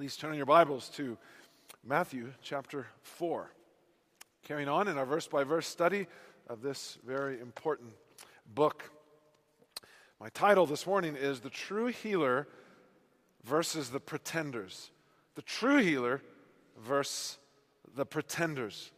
Please turn in your Bibles to Matthew chapter 4. Carrying on in our verse-by-verse study of this very important book. My title this morning is The True Healer versus the Pretenders. The True Healer versus the Pretenders.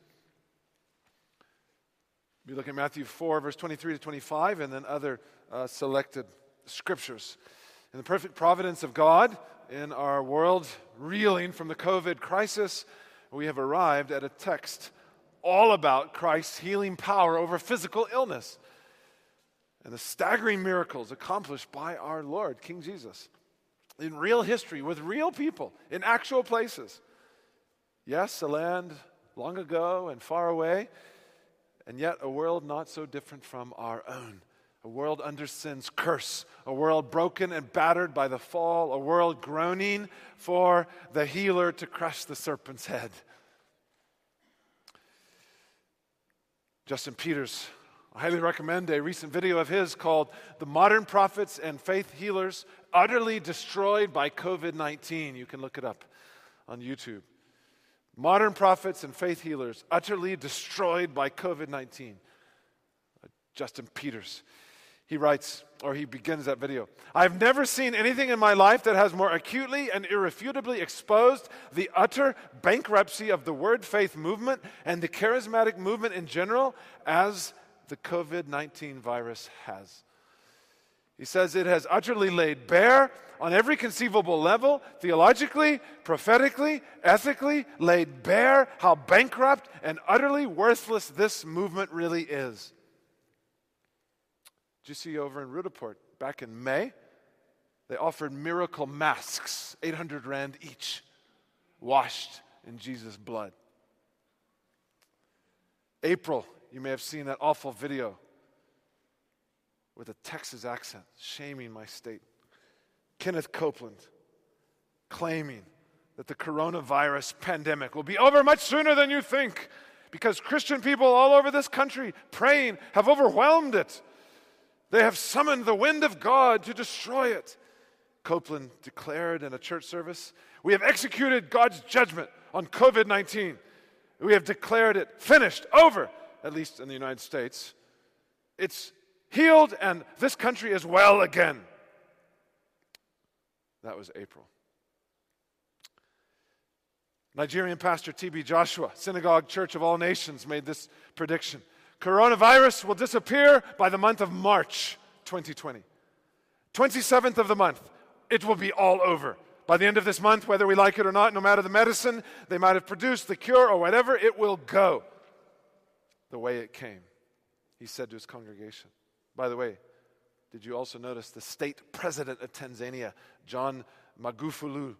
We look at Matthew 4, verse 23 to 25, and then other selected scriptures. In the perfect providence of God, in our world reeling from the COVID crisis, we have arrived at a text all about Christ's healing power over physical illness and the staggering miracles accomplished by our Lord, King Jesus, in real history, with real people, in actual places. Yes, a land long ago and far away, and yet a world not so different from our own. A world under sin's curse, a world broken and battered by the fall, a world groaning for the healer to crush the serpent's head. Justin Peters, I highly recommend a recent video of his called The Modern Prophets and Faith Healers Utterly Destroyed by COVID-19. You can look it up on YouTube. Modern Prophets and Faith Healers Utterly Destroyed by COVID-19. Justin Peters. He writes, or he begins that video, I've never seen anything in my life that has more acutely and irrefutably exposed the utter bankruptcy of the word faith movement and the charismatic movement in general as the COVID-19 virus has. He says it has utterly laid bare on every conceivable level, theologically, prophetically, ethically, laid bare how bankrupt and utterly worthless this movement really is. Did you see over in Rudaport, back in May, they offered miracle masks, 800 Rand each, washed in Jesus' blood. April, you may have seen that awful video with a Texas accent, shaming my state. Kenneth Copeland claiming that the coronavirus pandemic will be over much sooner than you think because Christian people all over this country praying have overwhelmed it. They have summoned the wind of God to destroy it. Copeland declared in a church service, we have executed God's judgment on COVID-19. We have declared it finished, over, at least in the United States. It's healed and this country is well again. That was April. Nigerian pastor T.B. Joshua, Synagogue Church of All Nations, made this prediction. Coronavirus will disappear by the month of March 2020. 27th of the month, it will be all over. By the end of this month, whether we like it or not, no matter the medicine they might have produced, the cure or whatever, it will go the way it came, he said to his congregation. By the way, did you also notice the state president of Tanzania, John Magufuli,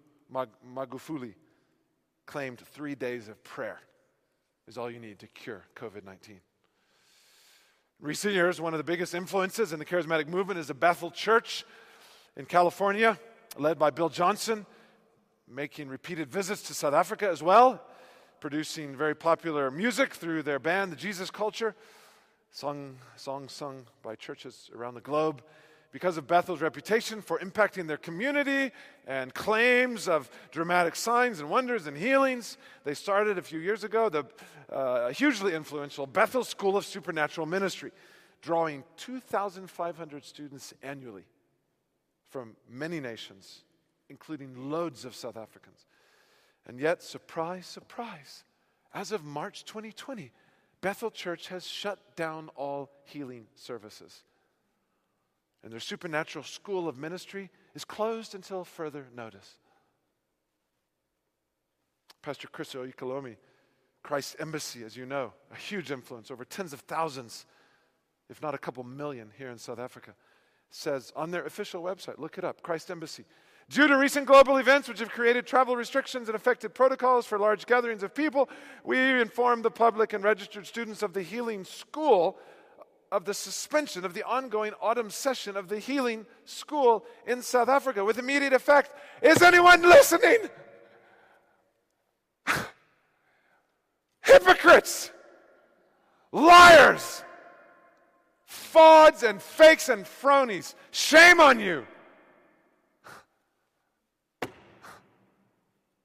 claimed 3 days of prayer is all you need to cure COVID-19. In recent years, one of the biggest influences in the charismatic movement is the Bethel Church in California, led by Bill Johnson, making repeated visits to South Africa as well, producing very popular music through their band, The Jesus Culture, songs sung by churches around the globe. Because of Bethel's reputation for impacting their community and claims of dramatic signs and wonders and healings, they started a few years ago the hugely influential Bethel School of Supernatural Ministry, drawing 2,500 students annually from many nations, including loads of South Africans. And yet, surprise, surprise, as of March 2020, Bethel Church has shut down all healing services. And their supernatural school of ministry is closed until further notice. Pastor Chris Oikolomi, Christ Embassy, as you know, a huge influence, over tens of thousands, if not a couple million here in South Africa, says on their official website, look it up, Christ Embassy, due to recent global events which have created travel restrictions and affected protocols for large gatherings of people, we inform the public and registered students of the Healing School of the suspension of the ongoing autumn session of the Healing School in South Africa with immediate effect. Is anyone listening? Hypocrites! Liars! Frauds and fakes and phonies. Shame on you!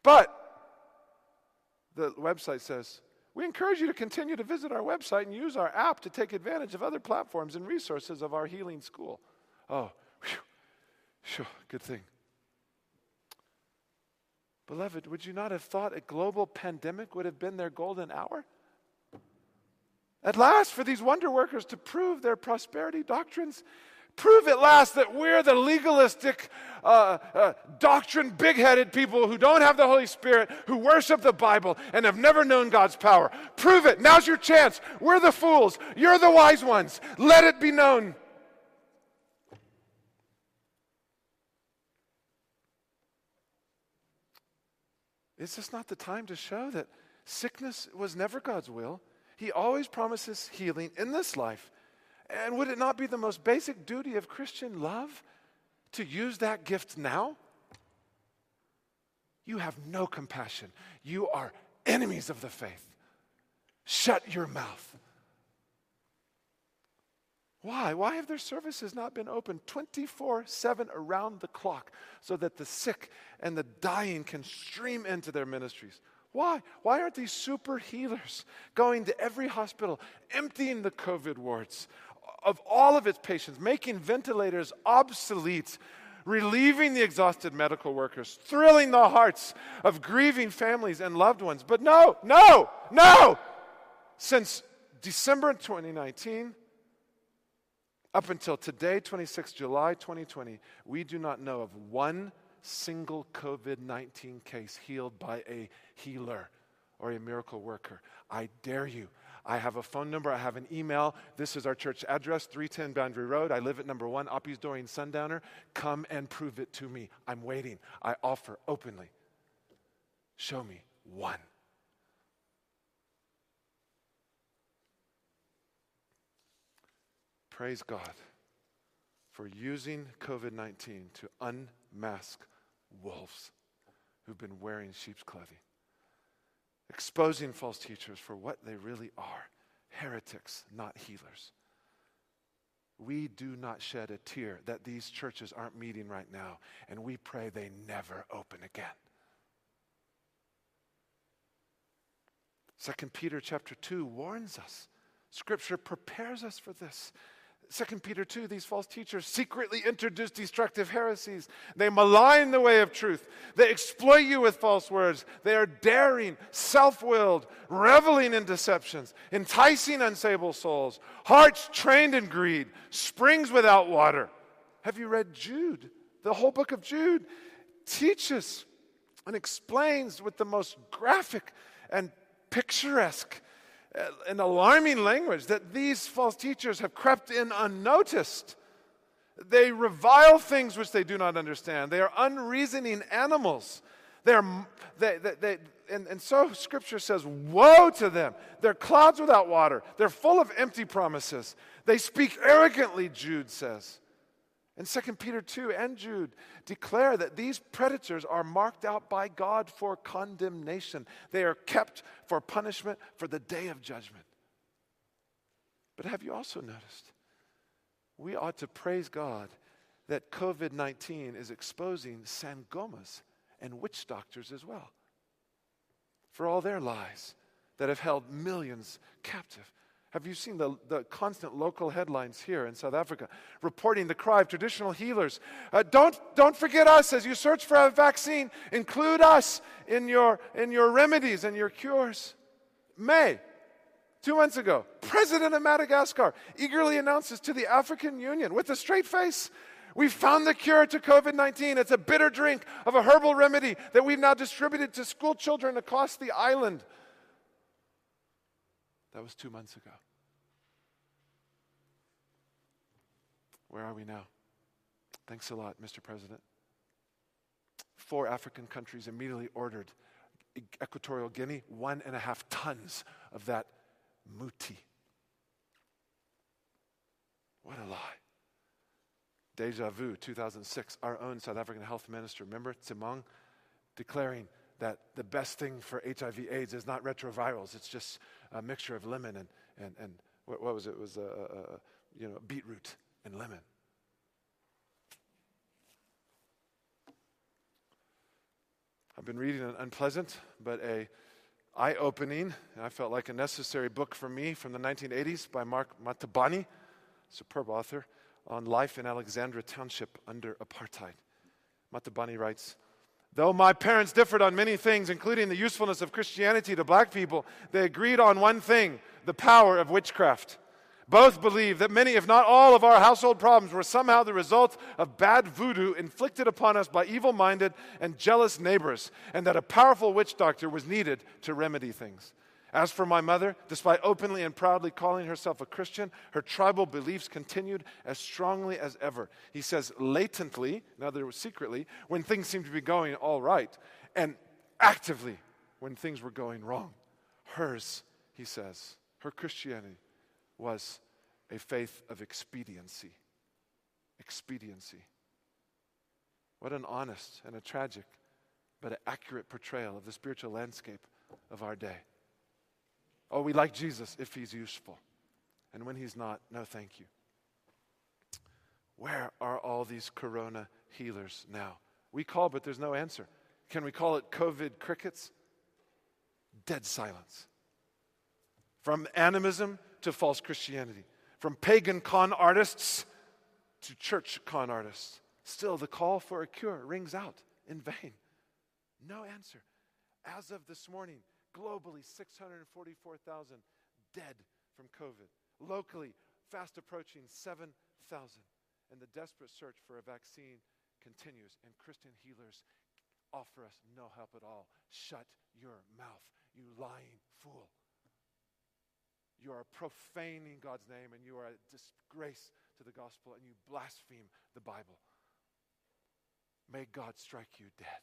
But the website says, we encourage you to continue to visit our website and use our app to take advantage of other platforms and resources of our healing school. Oh, good thing. Beloved, would you not have thought a global pandemic would have been their golden hour? At last, for these wonder workers to prove their prosperity doctrines, prove at last that we're the legalistic, doctrine, big-headed people who don't have the Holy Spirit, who worship the Bible and have never known God's power. Prove it. Now's your chance. We're the fools. You're the wise ones. Let it be known. Is this not the time to show that sickness was never God's will? He always promises healing in this life. And would it not be the most basic duty of Christian love to use that gift now? You have no compassion. You are enemies of the faith. Shut your mouth. Why? Why have their services not been open 24/7 around the clock so that the sick and the dying can stream into their ministries? Why? Why aren't these super healers going to every hospital, emptying the COVID wards of all of its patients, making ventilators obsolete, relieving the exhausted medical workers, thrilling the hearts of grieving families and loved ones? But no. Since December 2019, up until today, 26 July 2020, we do not know of one single COVID-19 case healed by a healer or a miracle worker. I dare you. I have a phone number. I have an email. This is our church address, 310 Boundary Road. I live at number 1, Oppi's Doreen Sundowner. Come and prove it to me. I'm waiting. I offer openly. Show me one. Praise God for using COVID-19 to unmask wolves who've been wearing sheep's clothing, exposing false teachers for what they really are, heretics, not healers. We do not shed a tear that these churches aren't meeting right now, and we pray they never open again. 2 Peter chapter 2 warns us. Scripture prepares us for this. 2 Peter 2, these false teachers secretly introduce destructive heresies. They malign the way of truth. They exploit you with false words. They are daring, self-willed, reveling in deceptions, enticing unsaved souls, hearts trained in greed, springs without water. Have you read Jude? The whole book of Jude teaches and explains with the most graphic and picturesque and alarming language that these false teachers have crept in unnoticed. They revile things which they do not understand. They are unreasoning animals. And so Scripture says, woe to them. They're clouds without water. They're full of empty promises. They speak arrogantly, Jude says. And 2 Peter 2 and Jude declare that these predators are marked out by God for condemnation. They are kept for punishment for the day of judgment. But have you also noticed? We ought to praise God that COVID-19 is exposing sangomas and witch doctors as well for all their lies that have held millions captive. Have you seen the constant local headlines here in South Africa reporting the cry of traditional healers? Don't forget us as you search for a vaccine. Include us in your remedies and your cures. May, 2 months ago, President of Madagascar eagerly announces to the African Union with a straight face, we found the cure to COVID-19. It's a bitter drink of a herbal remedy that we've now distributed to school children across the island. That was 2 months ago. Where are we now? Thanks a lot, Mr. President. 4 African countries immediately ordered Equatorial Guinea 1.5 tons of that muti. What a lie. Deja vu, 2006, our own South African health minister, remember, Tsimong, declaring that the best thing for HIV/AIDS is not retrovirals. It's just a mixture of lemon and what was it? It was beetroot and lemon. I've been reading an unpleasant but a eye-opening, and I felt like a necessary book for me from the 1980s by Mark Matabani, superb author, on life in Alexandra Township under apartheid. Matabani writes, "Though my parents differed on many things, including the usefulness of Christianity to black people, they agreed on one thing, the power of witchcraft. Both believed that many, if not all, of our household problems were somehow the result of bad voodoo inflicted upon us by evil-minded and jealous neighbors, and that a powerful witch doctor was needed to remedy things. As for my mother, despite openly and proudly calling herself a Christian, her tribal beliefs continued as strongly as ever." He says latently, in other words secretly, when things seemed to be going all right, and actively when things were going wrong. Hers, he says, her Christianity was a faith of expediency. Expediency. What an honest and a tragic but an accurate portrayal of the spiritual landscape of our day. Oh, we like Jesus if he's useful. And when he's not, no thank you. Where are all these corona healers now? We call, but there's no answer. Can we call it COVID crickets? Dead silence. From animism to false Christianity. From pagan con artists to church con artists. Still, the call for a cure rings out in vain. No answer. As of this morning, globally, 644,000 dead from COVID. Locally, fast approaching 7,000. And the desperate search for a vaccine continues. And Christian healers offer us no help at all. Shut your mouth, you lying fool. You are profaning God's name, and you are a disgrace to the gospel, and you blaspheme the Bible. May God strike you dead.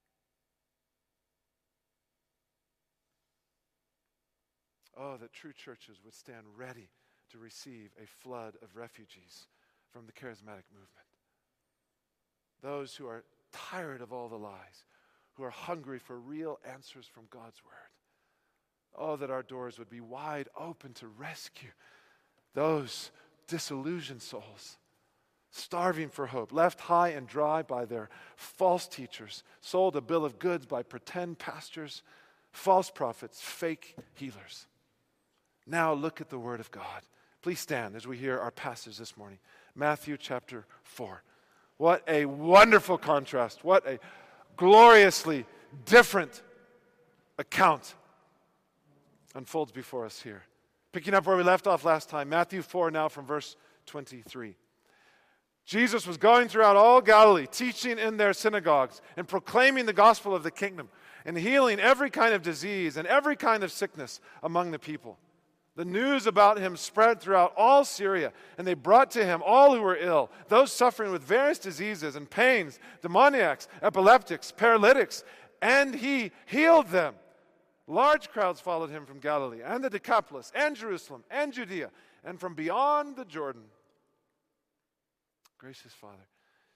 Oh, that true churches would stand ready to receive a flood of refugees from the charismatic movement. Those who are tired of all the lies, who are hungry for real answers from God's word. Oh, that our doors would be wide open to rescue those disillusioned souls, starving for hope, left high and dry by their false teachers, sold a bill of goods by pretend pastors, false prophets, fake healers. Now look at the Word of God. Please stand as we hear our passage this morning. Matthew chapter 4. What a wonderful contrast. What a gloriously different account unfolds before us here. Picking up where we left off last time, Matthew 4 now from verse 23. Jesus was going throughout all Galilee, teaching in their synagogues and proclaiming the gospel of the kingdom and healing every kind of disease and every kind of sickness among the people. The news about him spread throughout all Syria, and they brought to him all who were ill, those suffering with various diseases and pains, demoniacs, epileptics, paralytics, and he healed them. Large crowds followed him from Galilee and the Decapolis and Jerusalem and Judea and from beyond the Jordan. Gracious Father,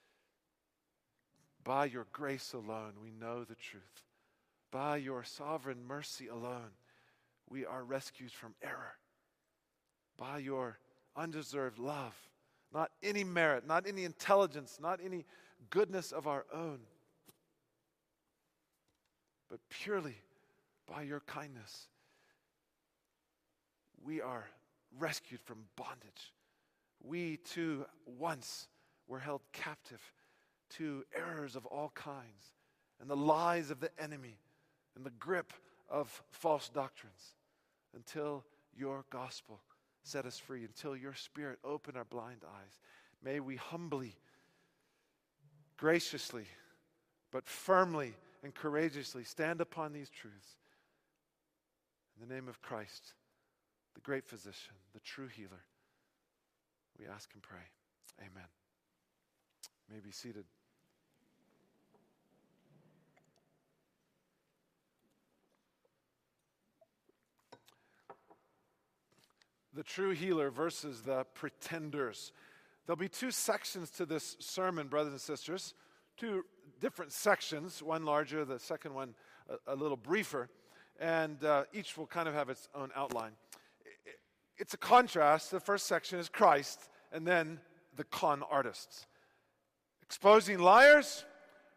by your grace alone we know the truth. By your sovereign mercy alone we are rescued from error. By your undeserved love, not any merit, not any intelligence, not any goodness of our own, but purely by your kindness, we are rescued from bondage. We too once were held captive to errors of all kinds and the lies of the enemy and the grip of false doctrines until your gospel set us free, until your Spirit opened our blind eyes. May we humbly, graciously, but firmly and courageously stand upon these truths. In the name of Christ, the great physician, the true healer, we ask and pray. Amen. You may be seated. The true healer versus the pretenders. There'll be two sections to this sermon, brothers and sisters. Two different sections, one larger, the second one a little briefer. And each will kind of have its own outline. It's a contrast. The first section is Christ, and then the con artists. Exposing liars,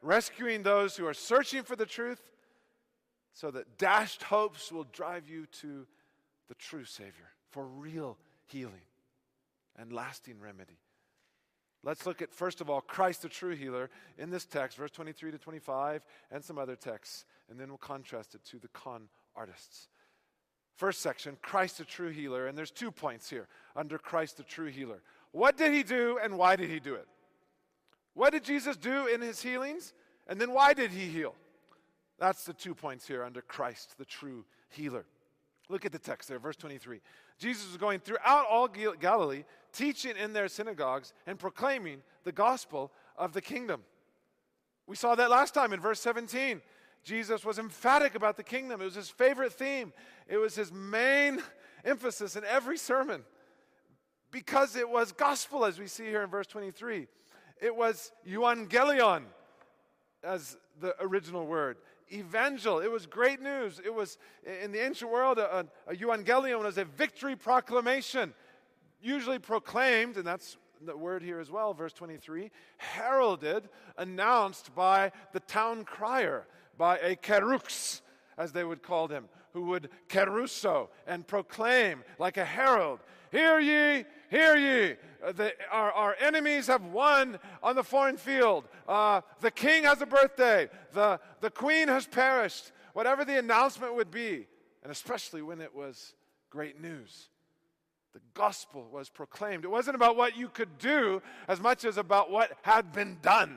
rescuing those who are searching for the truth, so that dashed hopes will drive you to the true Savior for real healing and lasting remedy. Let's look at, first of all, Christ the true healer in this text, verse 23 to 25, and some other texts, and then we'll contrast it to the con artists. First section, Christ the true healer, and there's 2 points here under Christ the true healer. What did he do and why did he do it? What did Jesus do in his healings? And then why did he heal? That's the 2 points here under Christ the true healer. Look at the text there, verse 23. Jesus was going throughout all Galilee, teaching in their synagogues and proclaiming the gospel of the kingdom. We saw that last time in verse 17. Jesus was emphatic about the kingdom. It was his favorite theme. It was his main emphasis in every sermon because it was gospel, as we see here in verse 23. It was euangelion, as the original word. Evangel, it was great news. It was, in the ancient world, a euangelion was a victory proclamation, usually proclaimed, and that's the word here as well, verse 23, heralded, announced by the town crier, by a kerux, as they would call him, who would kerusso and proclaim like a herald. Hear ye, hear ye. Our enemies have won on the foreign field. The king has a birthday. The queen has perished. Whatever the announcement would be, and especially when it was great news. The gospel was proclaimed. It wasn't about what you could do as much as about what had been done.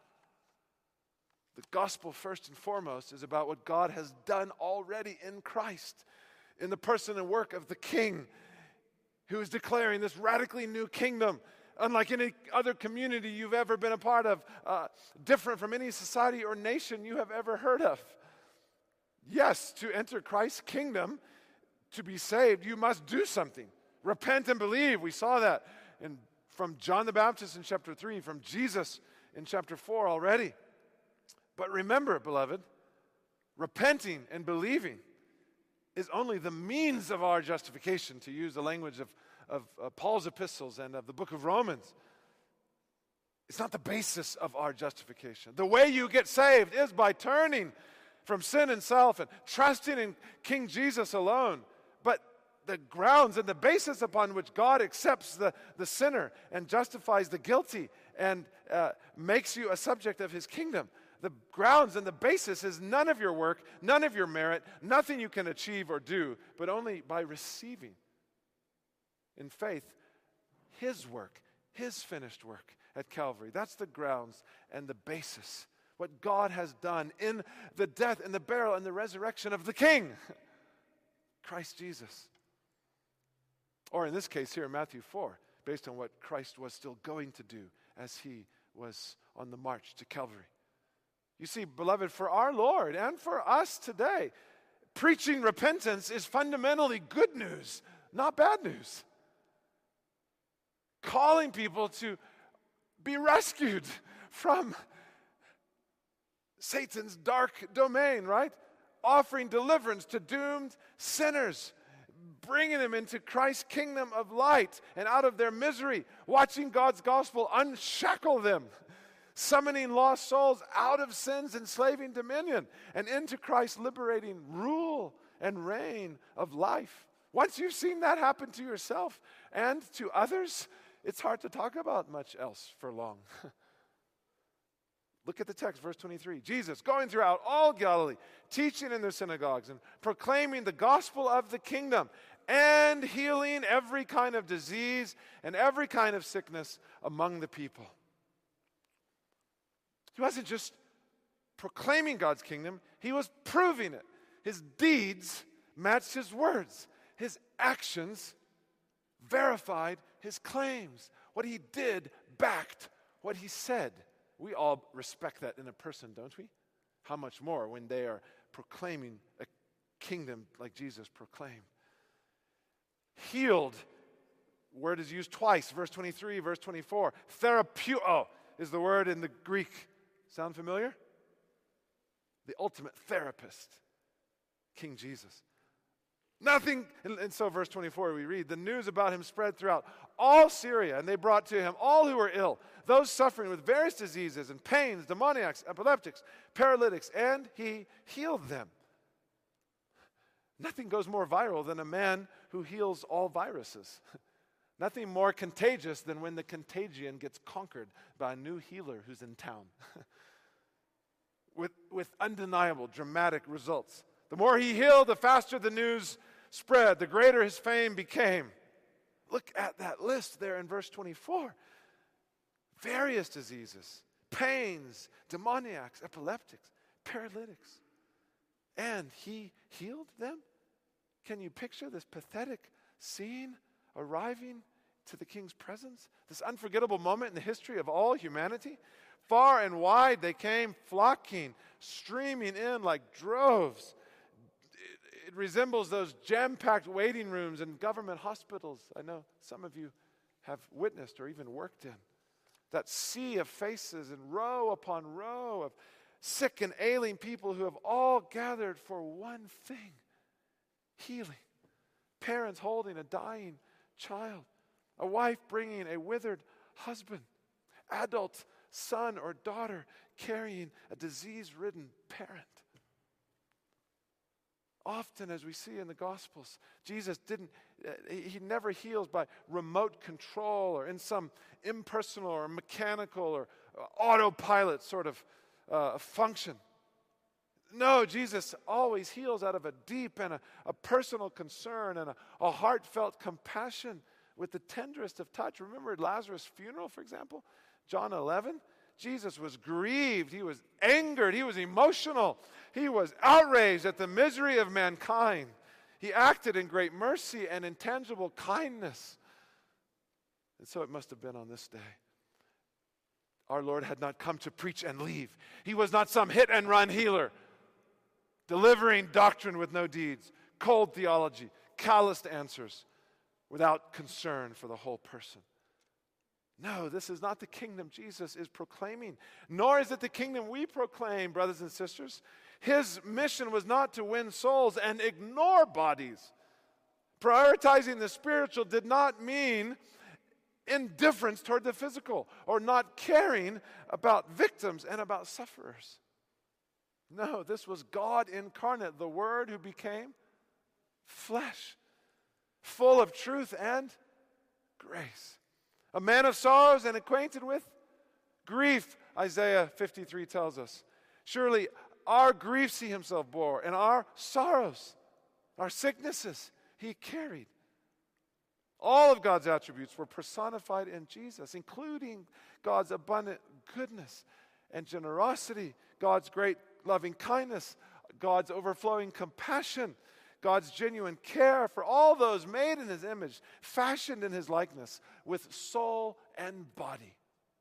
The gospel, first and foremost, is about what God has done already in Christ, in the person and work of the King, who is declaring this radically new kingdom, unlike any other community you've ever been a part of, different from any society or nation you have ever heard of. Yes, to enter Christ's kingdom, to be saved, you must do something. Repent and believe. We saw that from John the Baptist in chapter 3, from Jesus in chapter 4 already. But remember, beloved, repenting and believing is only the means of our justification, to use the language of Paul's epistles and of the book of Romans. It's not the basis of our justification. The way you get saved is by turning from sin and self and trusting in King Jesus alone. But the grounds and the basis upon which God accepts the sinner and justifies the guilty and makes you a subject of his kingdom, the grounds and the basis is none of your work, none of your merit, nothing you can achieve or do, but only by receiving in faith his work, his finished work at Calvary. That's the grounds and the basis. What God has done in the death and the burial and the resurrection of the King, Christ Jesus. Or in this case here in Matthew 4, based on what Christ was still going to do as he was on the march to Calvary. You see, beloved, for our Lord and for us today, preaching repentance is fundamentally good news, not bad news. Calling people to be rescued from Satan's dark domain, right? Offering deliverance to doomed sinners, bringing them into Christ's kingdom of light and out of their misery, watching God's gospel unshackle them, summoning lost souls out of sin's enslaving dominion and into Christ's liberating rule and reign of life. Once you've seen that happen to yourself and to others, it's hard to talk about much else for long. Look at the text, verse 23. Jesus, going throughout all Galilee, teaching in their synagogues and proclaiming the gospel of the kingdom and healing every kind of disease and every kind of sickness among the people. He wasn't just proclaiming God's kingdom, he was proving it. His deeds matched his words. His actions verified his claims. What he did backed what he said. We all respect that in a person, don't we? How much more when they are proclaiming a kingdom like Jesus proclaimed. Healed, word is used twice, verse 23, verse 24. Therapeuo is the word in the Greek. Sound familiar? The ultimate therapist, King Jesus. Nothing, and so verse 24 we read, the news about him spread throughout all Syria, and they brought to him all who were ill, those suffering with various diseases and pains, demoniacs, epileptics, paralytics, and he healed them. Nothing goes more viral than a man who heals all viruses. Nothing more contagious than when the contagion gets conquered by a new healer who's in town. with undeniable, dramatic results. The more he healed, the faster the news spread, the greater his fame became. Look at that list there in verse 24. Various diseases, pains, demoniacs, epileptics, paralytics. And he healed them? Can you picture this pathetic scene arriving to the king's presence? This unforgettable moment in the history of all humanity? Far and wide they came flocking, streaming in like droves. It resembles those jam-packed waiting rooms in government hospitals. I know some of you have witnessed or even worked in. That sea of faces and row upon row of sick and ailing people who have all gathered for one thing: healing. Parents holding a dying child. A wife bringing a withered husband. Adult son or daughter carrying a disease-ridden parent. Often, as we see in the Gospels, Jesus he never heals by remote control or in some impersonal or mechanical or autopilot sort of function. No, Jesus always heals out of a deep and a personal concern and a heartfelt compassion with the tenderest of touch. Remember Lazarus' funeral, for example? John 11. Jesus was grieved. He was angered. He was emotional. He was outraged at the misery of mankind. He acted in great mercy and intangible kindness. And so it must have been on this day. Our Lord had not come to preach and leave. He was not some hit-and-run healer, delivering doctrine with no deeds, cold theology, calloused answers, without concern for the whole person. No, this is not the kingdom Jesus is proclaiming, nor is it the kingdom we proclaim, brothers and sisters. His mission was not to win souls and ignore bodies. Prioritizing the spiritual did not mean indifference toward the physical or not caring about victims and about sufferers. No, this was God incarnate, the Word who became flesh, full of truth and grace. A man of sorrows and acquainted with grief, Isaiah 53 tells us. Surely our griefs he himself bore, and our sorrows, our sicknesses, he carried. All of God's attributes were personified in Jesus, including God's abundant goodness and generosity, God's great loving kindness, God's overflowing compassion, God's genuine care for all those made in his image, fashioned in his likeness, with soul and body.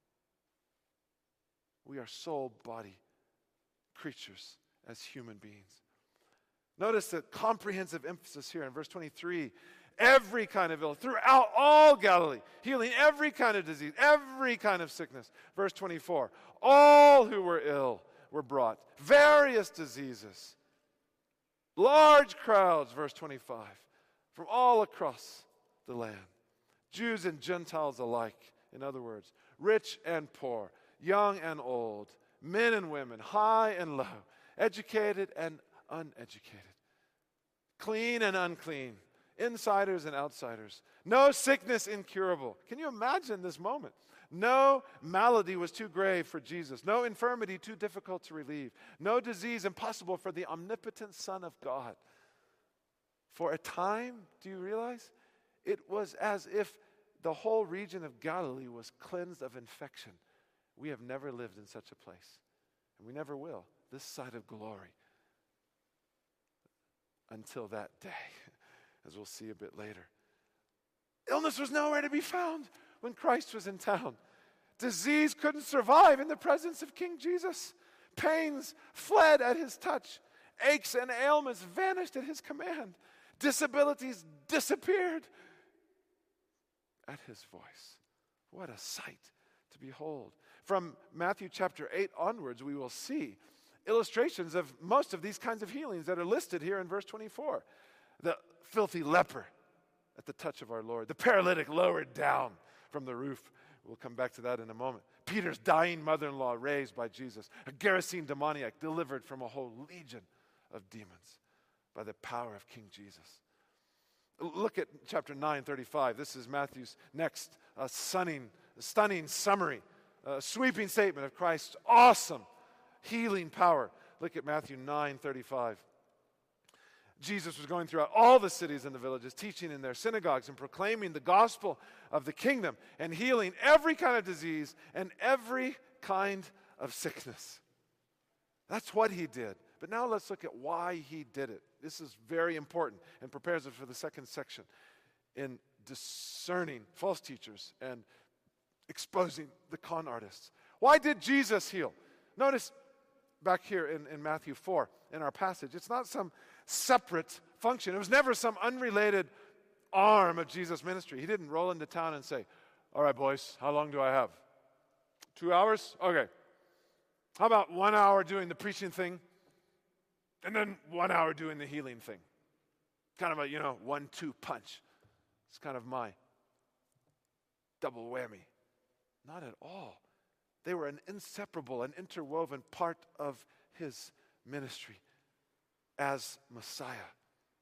We are soul-body creatures as human beings. Notice the comprehensive emphasis here in verse 23. Every kind of ill, throughout all Galilee, healing every kind of disease, every kind of sickness. Verse 24. All who were ill were brought, various diseases. Large crowds, verse 25, from all across the land. Jews and Gentiles alike, in other words, rich and poor, young and old, men and women, high and low, educated and uneducated, clean and unclean, insiders and outsiders. No sickness incurable. Can you imagine this moment? No malady was too grave for Jesus. No infirmity too difficult to relieve. No disease impossible for the omnipotent Son of God. For a time, do you realize? It was as if the whole region of Galilee was cleansed of infection. We have never lived in such a place. And we never will, this side of glory. Until that day, as we'll see a bit later. Illness was nowhere to be found when Christ was in town. Disease couldn't survive in the presence of King Jesus. Pains fled at his touch. Aches and ailments vanished at his command. Disabilities disappeared at his voice. What a sight to behold. From Matthew chapter 8 onwards, we will see illustrations of most of these kinds of healings that are listed here in verse 24. The filthy leper at the touch of our Lord. The paralytic lowered down from the roof. We'll come back to that in a moment. Peter's dying mother-in-law raised by Jesus. A Gerasene demoniac delivered from a whole legion of demons by the power of King Jesus. Look at chapter 9:35. This is Matthew's next stunning summary, sweeping statement of Christ's awesome healing power. Look at Matthew 9:35. Jesus was going throughout all the cities and the villages, teaching in their synagogues and proclaiming the gospel of the kingdom and healing every kind of disease and every kind of sickness. That's what he did. But now let's look at why he did it. This is very important and prepares us for the second section in discerning false teachers and exposing the con artists. Why did Jesus heal? Notice back here in Matthew 4, in our passage, it's not some separate function. It was never some unrelated arm of Jesus' ministry. He didn't roll into town and say, all right, boys, how long do I have? 2 hours? Okay. How about 1 hour doing the preaching thing and then 1 hour doing the healing thing? Kind of a, 1-2 punch. It's kind of my double whammy. Not at all. They were an inseparable and interwoven part of his ministry as Messiah.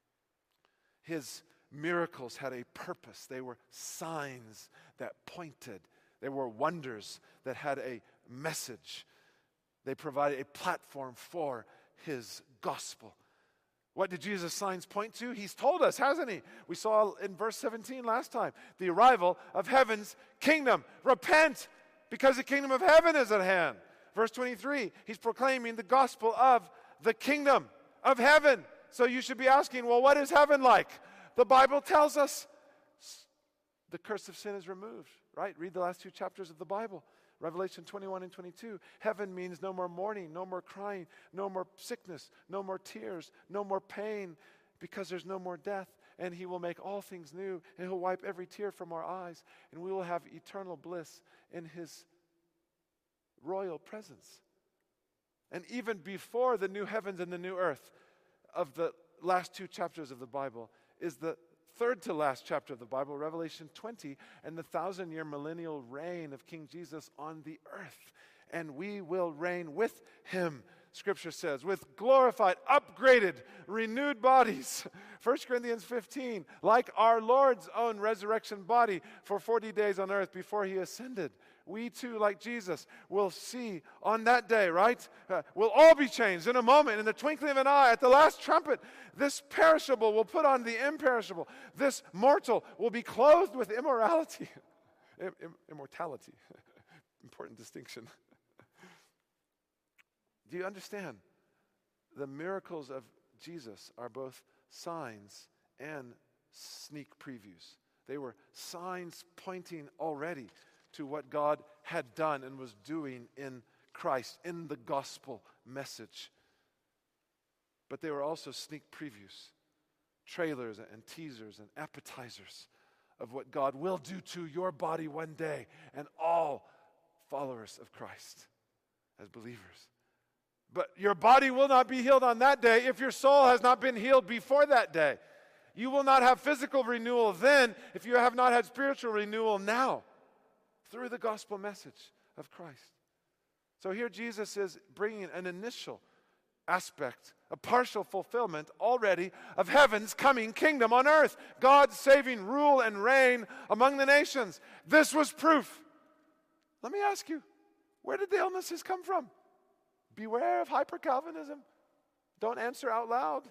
His miracles had a purpose. They were signs that pointed. They were wonders that had a message. They provided a platform for his gospel. What did Jesus' signs point to? He's told us, hasn't he? We saw in verse 17 last time, the arrival of heaven's kingdom. Repent, because the kingdom of heaven is at hand. Verse 23, he's proclaiming the gospel of the kingdom of heaven. So you should be asking, well, what is heaven like? The Bible tells us the curse of sin is removed, right? Read the last 2 chapters of the Bible. Revelation 21 and 22. Heaven means no more mourning, no more crying, no more sickness, no more tears, no more pain, because there's no more death. And he will make all things new, and he'll wipe every tear from our eyes, and we will have eternal bliss in his royal presence. And even before the new heavens and the new earth of the last 2 chapters of the Bible is the third to last chapter of the Bible, Revelation 20, and the 1,000-year millennial reign of King Jesus on the earth. And we will reign with him, Scripture says, with glorified, upgraded, renewed bodies. 1 Corinthians 15, like our Lord's own resurrection body for 40 days on earth before he ascended. We too, like Jesus, will see on that day, right? We'll all be changed in a moment, in the twinkling of an eye, at the last trumpet. This perishable will put on the imperishable. This mortal will be clothed with immortality. Immortality. Important distinction. Do you understand? The miracles of Jesus are both signs and sneak previews. They were signs pointing already to what God had done and was doing in Christ, in the gospel message. But they were also sneak previews, trailers and teasers and appetizers of what God will do to your body one day and all followers of Christ as believers. But your body will not be healed on that day if your soul has not been healed before that day. You will not have physical renewal then if you have not had spiritual renewal now through the gospel message of Christ. So here Jesus is bringing an initial aspect, a partial fulfillment already of heaven's coming kingdom on earth. God's saving rule and reign among the nations. This was proof. Let me ask you, where did the illnesses come from? Beware of hyper-Calvinism. Don't answer out loud.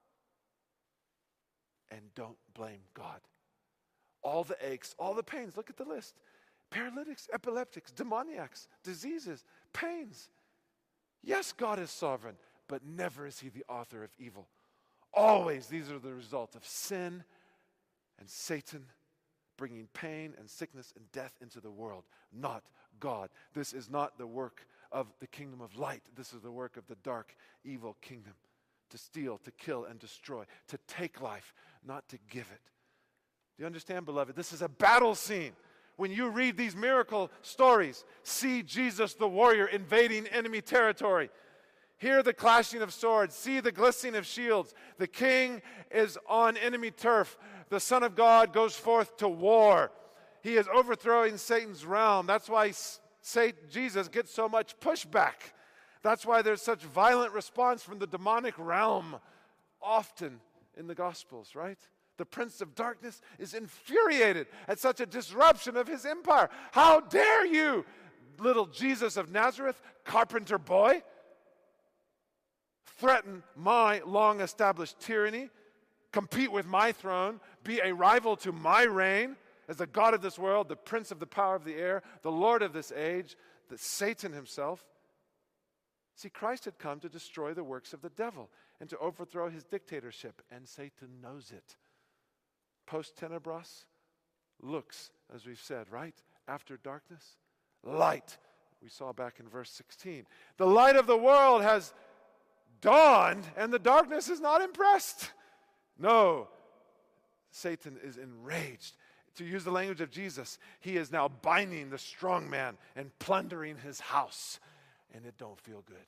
And don't blame God. All the aches, all the pains, look at the list. Paralytics, epileptics, demoniacs, diseases, pains. Yes, God is sovereign, but never is he the author of evil. Always these are the result of sin and Satan bringing pain and sickness and death into the world, not God. This is not the work of the kingdom of light. This is the work of the dark, evil kingdom. To steal, to kill, and destroy. To take life, not to give it. Do you understand, beloved? This is a battle scene. When you read these miracle stories, see Jesus the warrior invading enemy territory. Hear the clashing of swords. See the glistening of shields. The king is on enemy turf. The Son of God goes forth to war. He is overthrowing Satan's realm. That's why Jesus gets so much pushback. That's why there's such violent response from the demonic realm often in the Gospels, right? The prince of darkness is infuriated at such a disruption of his empire. How dare you, little Jesus of Nazareth, carpenter boy, threaten my long-established tyranny, compete with my throne, be a rival to my reign as the God of this world, the prince of the power of the air, the Lord of this age, the Satan himself. See, Christ had come to destroy the works of the devil and to overthrow his dictatorship, and Satan knows it. Post-tenebras looks, as we've said, right? After darkness, light. We saw back in verse 16. The light of the world has dawned, and the darkness is not impressed. No, Satan is enraged. To use the language of Jesus, he is now binding the strong man and plundering his house, and it don't feel good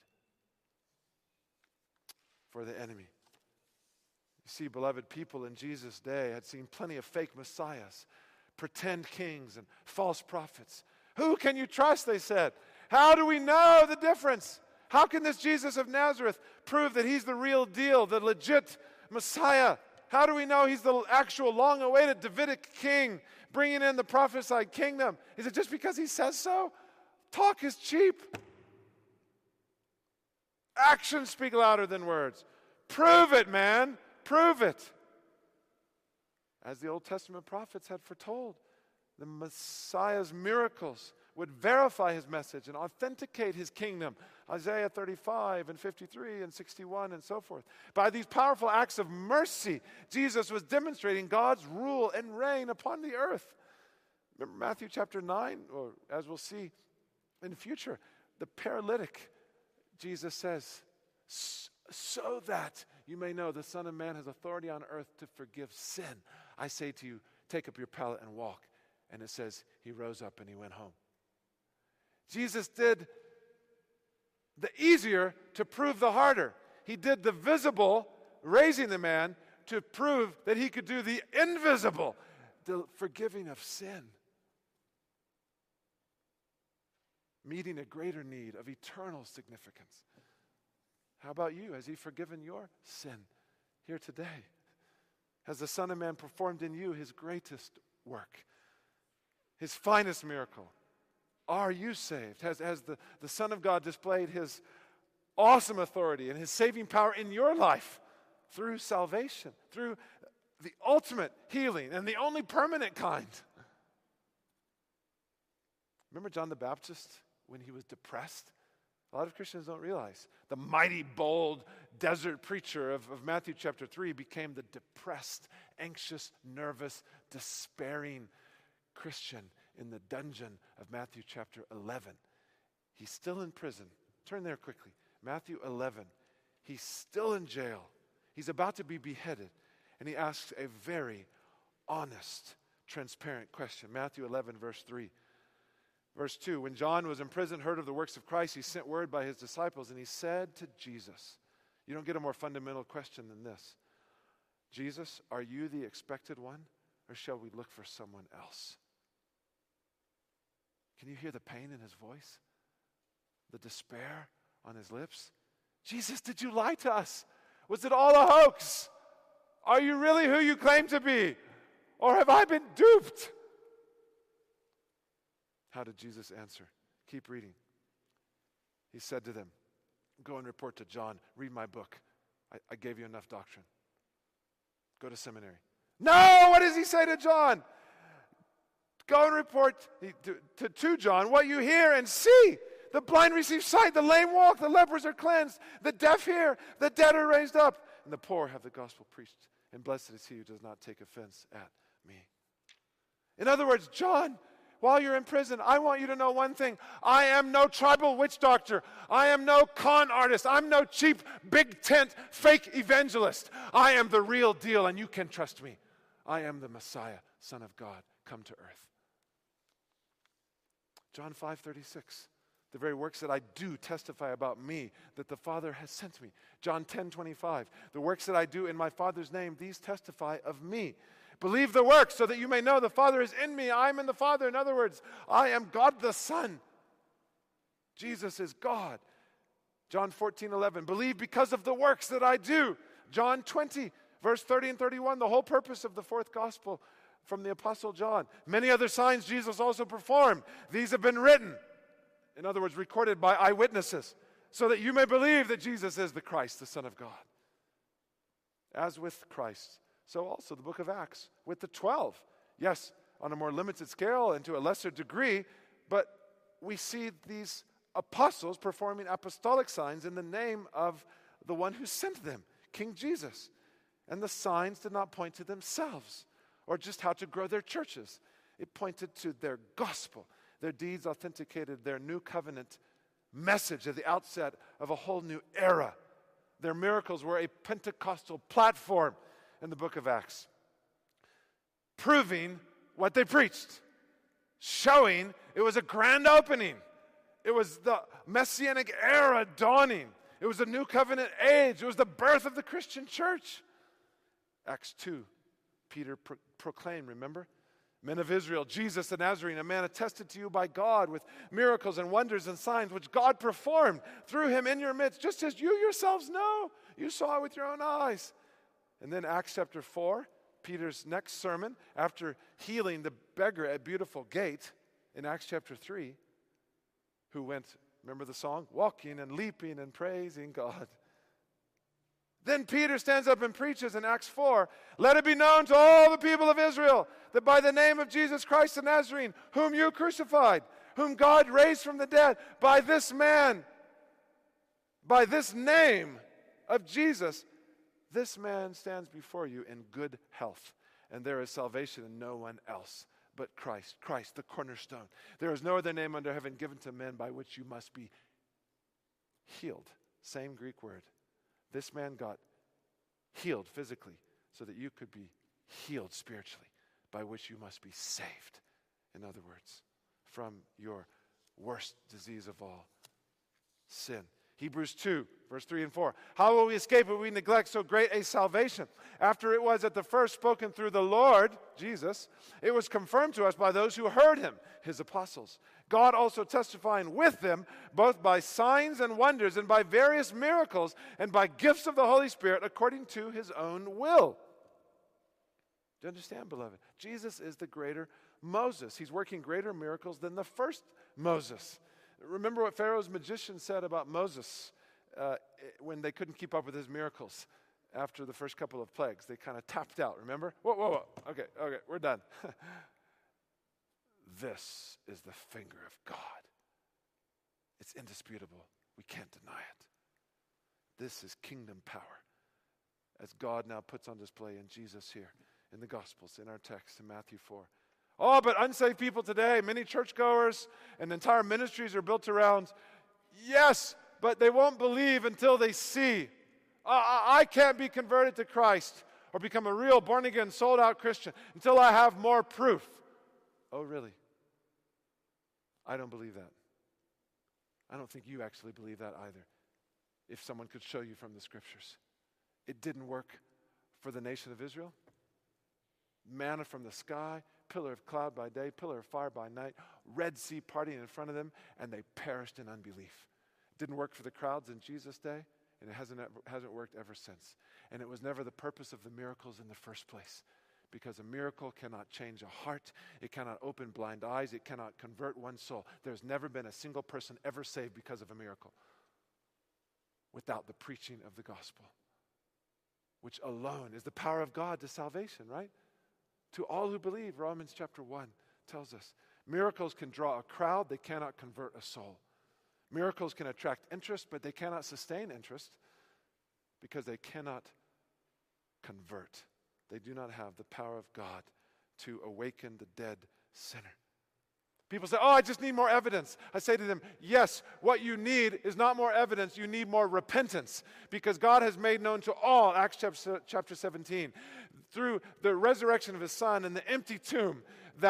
for the enemy. You see, beloved, people in Jesus' day had seen plenty of fake messiahs, pretend kings, and false prophets. Who can you trust, they said. How do we know the difference? How can this Jesus of Nazareth prove that he's the real deal, the legit Messiah? How do we know he's the actual long-awaited Davidic king bringing in the prophesied kingdom? Is it just because he says so? Talk is cheap. Actions speak louder than words. Prove it, man. Prove it. As the Old Testament prophets had foretold, the Messiah's miracles would verify his message and authenticate his kingdom. Isaiah 35 and 53 and 61 and so forth. By these powerful acts of mercy, Jesus was demonstrating God's rule and reign upon the earth. Remember Matthew chapter 9, or as we'll see in the future, the paralytic, Jesus says, so that you may know the Son of Man has authority on earth to forgive sin. I say to you, take up your pallet and walk. And it says he rose up and he went home. Jesus did the easier to prove the harder. He did the visible, raising the man, to prove that he could do the invisible, the forgiving of sin. Meeting a greater need of eternal significance. How about you? Has he forgiven your sin here today? Has the Son of Man performed in you his greatest work, his finest miracle? Are you saved? Has the Son of God displayed his awesome authority and his saving power in your life through salvation, through the ultimate healing and the only permanent kind? Remember John the Baptist when he was depressed? A lot of Christians don't realize. The mighty, bold desert preacher of Matthew chapter 3 became the depressed, anxious, nervous, despairing Christian in the dungeon of Matthew chapter 11. He's still in prison. Turn there quickly. Matthew 11. He's still in jail. He's about to be beheaded. And he asks a very honest, transparent question. Matthew 11, verse 3. Verse 2, when John was in prison, heard of the works of Christ, he sent word by his disciples, and he said to Jesus, you don't get a more fundamental question than this. Jesus, are you the expected one, or shall we look for someone else? Can you hear the pain in his voice? The despair on his lips? Jesus, did you lie to us? Was it all a hoax? Are you really who you claim to be? Or have I been duped? How did Jesus answer? Keep reading. He said to them, go and report to John. Read my book. I gave you enough doctrine. Go to seminary. No, what does he say to John? Go and report to John what you hear and see. The blind receive sight, the lame walk, the lepers are cleansed, the deaf hear, the dead are raised up, and the poor have the gospel preached. And blessed is he who does not take offense at me. In other words, John, while you're in prison, I want you to know one thing. I am no tribal witch doctor. I am no con artist. I'm no cheap, big tent, fake evangelist. I am the real deal, and you can trust me. I am the Messiah, Son of God, come to earth. John 5:36. The very works that I do testify about me, that the Father has sent me. John 10:25. The works that I do in my Father's name, these testify of me. Believe the works so that you may know the Father is in me, I am in the Father. In other words, I am God the Son. Jesus is God. John 14:11. Believe because of the works that I do. John 20, verse 30 and 31. The whole purpose of the fourth gospel from the Apostle John. Many other signs Jesus also performed. These have been written. In other words, recorded by eyewitnesses, so that you may believe that Jesus is the Christ, the Son of God. As with Christ, so also the book of Acts with the 12. Yes, on a more limited scale and to a lesser degree, but we see these apostles performing apostolic signs in the name of the one who sent them, King Jesus. And the signs did not point to themselves or just how to grow their churches. It pointed to their gospel. Their deeds authenticated their new covenant message at the outset of a whole new era. Their miracles were a Pentecostal platform in the book of Acts, proving what they preached, showing it was a grand opening. It was the Messianic era dawning. It was a new covenant age. It was the birth of the Christian church. Acts 2, Peter proclaimed, remember? Men of Israel, Jesus the Nazarene, a man attested to you by God with miracles and wonders and signs which God performed through him in your midst, just as you yourselves know. You saw it with your own eyes. And then Acts chapter 4, Peter's next sermon, after healing the beggar at Beautiful Gate in Acts chapter 3, who went, remember the song? Walking and leaping and praising God. Then Peter stands up and preaches in Acts 4, let it be known to all the people of Israel that by the name of Jesus Christ the Nazarene, whom you crucified, whom God raised from the dead, by this man, by this name of Jesus, this man stands before you in good health. And there is salvation in no one else but Christ. Christ, the cornerstone. There is no other name under heaven given to men by which you must be healed. Same Greek word. This man got healed physically so that you could be healed spiritually, by which you must be saved. In other words, from your worst disease of all, sin. Hebrews 2, verse 3 and 4. How will we escape if we neglect so great a salvation? After it was at the first spoken through the Lord, Jesus, it was confirmed to us by those who heard him, his apostles. God also testifying with them, both by signs and wonders, and by various miracles, and by gifts of the Holy Spirit, according to his own will. Do you understand, beloved? Jesus is the greater Moses. He's working greater miracles than the first Moses. Remember what Pharaoh's magicians said about Moses when they couldn't keep up with his miracles after the first couple of plagues. They kind of tapped out, remember? Whoa. Okay, we're done. This is the finger of God. It's indisputable. We can't deny it. This is kingdom power, as God now puts on display in Jesus here, in the Gospels, in our text in Matthew 4. Oh, but unsaved people today, many churchgoers and entire ministries are built around, yes, but they won't believe until they see. I can't be converted to Christ or become a real born-again, sold-out Christian until I have more proof. Oh, really? I don't believe that. I don't think you actually believe that either, if someone could show you from the Scriptures. It didn't work for the nation of Israel. Manna from the sky, pillar of cloud by day, pillar of fire by night, Red Sea parting in front of them, and they perished in unbelief. It didn't work for the crowds in Jesus' day, and it hasn't worked ever since. And it was never the purpose of the miracles in the first place, because a miracle cannot change a heart, it cannot open blind eyes, it cannot convert one soul. There's never been a single person ever saved because of a miracle without the preaching of the gospel, which alone is the power of God to salvation, right? To all who believe, Romans chapter 1 tells us. Miracles can draw a crowd, they cannot convert a soul. Miracles can attract interest, but they cannot sustain interest because they cannot convert. They do not have the power of God to awaken the dead sinner. People say, I just need more evidence. I say to them, yes, what you need is not more evidence, you need more repentance. Because God has made known to all, Acts chapter 17, through the resurrection of his Son and the empty tomb, that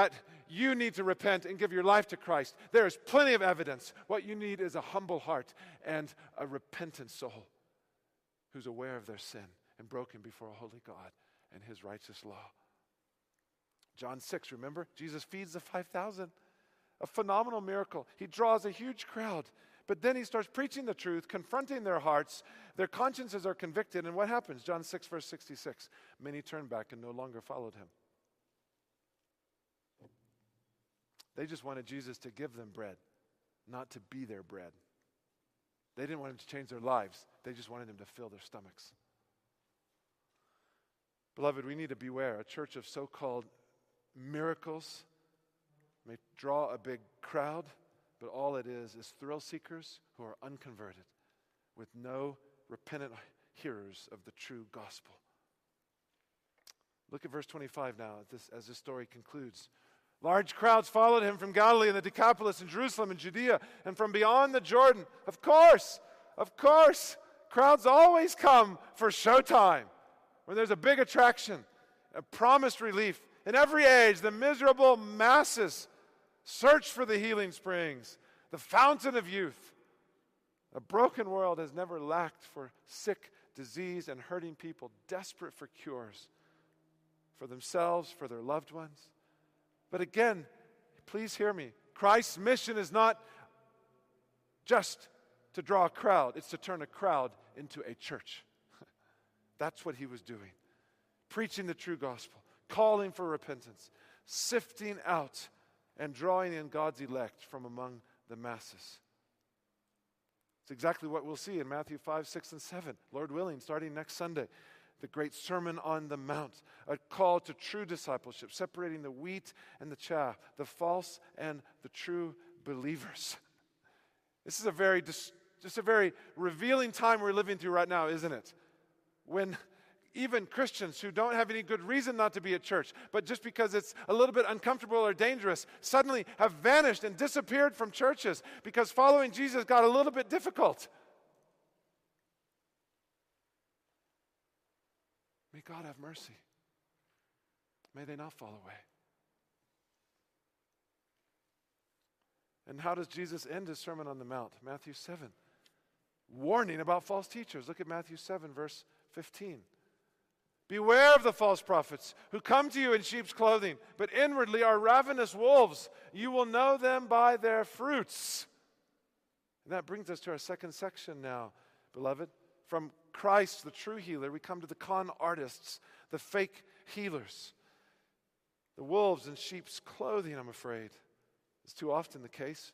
you need to repent and give your life to Christ, there is plenty of evidence. What you need is a humble heart and a repentant soul who's aware of their sin and broken before a holy God and his righteous law. John 6, remember? Jesus feeds the 5,000. A phenomenal miracle. He draws a huge crowd. But then he starts preaching the truth, confronting their hearts. Their consciences are convicted. And what happens? John 6, verse 66. Many turned back and no longer followed him. They just wanted Jesus to give them bread, not to be their bread. They didn't want him to change their lives. They just wanted him to fill their stomachs. Beloved, we need to beware. A church of so-called miracles may draw a big crowd, but all it is thrill seekers who are unconverted with no repentant hearers of the true gospel. Look at verse 25 now as this story concludes. Large crowds followed him from Galilee and the Decapolis and Jerusalem and Judea and from beyond the Jordan. Of course, crowds always come for showtime. When there's a big attraction, a promised relief. In every age, the miserable masses search for the healing springs, the fountain of youth. A broken world has never lacked for sick, diseased, and hurting people desperate for cures for themselves, for their loved ones. But again, please hear me. Christ's mission is not just to draw a crowd. It's to turn a crowd into a church. That's what he was doing. Preaching the true gospel, calling for repentance, sifting out and drawing in God's elect from among the masses. It's exactly what we'll see in Matthew 5, 6, and 7. Lord willing, starting next Sunday, the great Sermon on the Mount, a call to true discipleship, separating the wheat and the chaff, the false and the true believers. This is a very revealing time we're living through right now, isn't it? When even Christians who don't have any good reason not to be at church, but just because it's a little bit uncomfortable or dangerous, suddenly have vanished and disappeared from churches because following Jesus got a little bit difficult. May God have mercy. May they not fall away. And how does Jesus end his Sermon on the Mount? Matthew 7. Warning about false teachers. Look at Matthew 7, verse 15. Beware of the false prophets who come to you in sheep's clothing, but inwardly are ravenous wolves. You will know them by their fruits. And that brings us to our second section now, beloved. From Christ, the true healer, we come to the con artists, the fake healers. The wolves in sheep's clothing, I'm afraid, is too often the case.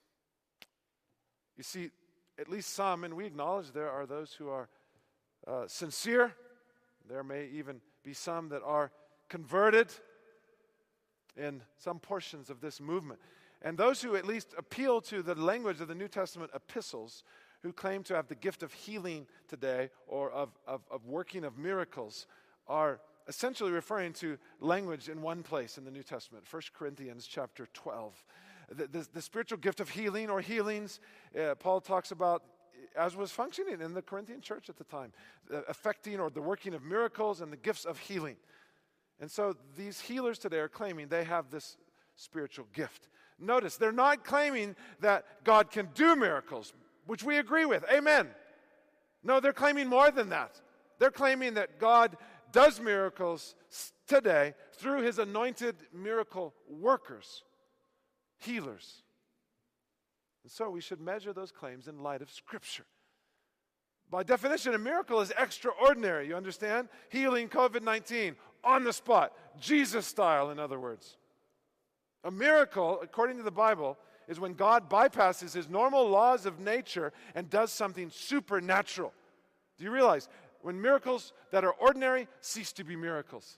You see, at least some, and we acknowledge there are those who are sincere. There may even be some that are converted in some portions of this movement. And those who at least appeal to the language of the New Testament epistles, who claim to have the gift of healing today or of working of miracles, are essentially referring to language in one place in the New Testament, 1 Corinthians chapter 12. The spiritual gift of healing or healings, Paul talks about as was functioning in the Corinthian church at the time, affecting or the working of miracles and the gifts of healing. And so these healers today are claiming they have this spiritual gift. Notice, they're not claiming that God can do miracles, which we agree with. Amen. No, they're claiming more than that. They're claiming that God does miracles today through his anointed miracle workers, healers. And so we should measure those claims in light of Scripture. By definition, a miracle is extraordinary, you understand? Healing COVID-19 on the spot, Jesus style, in other words. A miracle, according to the Bible, is when God bypasses his normal laws of nature and does something supernatural. Do you realize? When miracles that are ordinary cease to be miracles.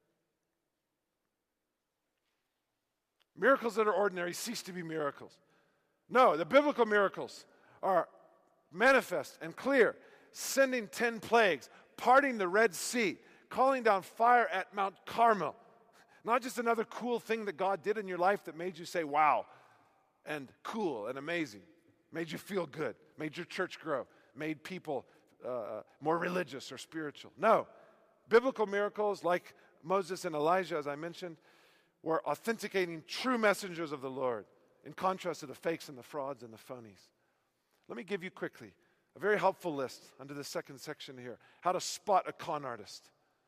Miracles that are ordinary cease to be miracles. No, the biblical miracles are manifest and clear. Sending 10 plagues, parting the Red Sea, calling down fire at Mount Carmel. Not just another cool thing that God did in your life that made you say, wow, and cool and amazing. Made you feel good, made your church grow, made people more religious or spiritual. No, biblical miracles like Moses and Elijah, as I mentioned, were authenticating true messengers of the Lord, in contrast to the fakes and the frauds and the phonies. Let me give you quickly a very helpful list under the second section here. How to spot a con artist.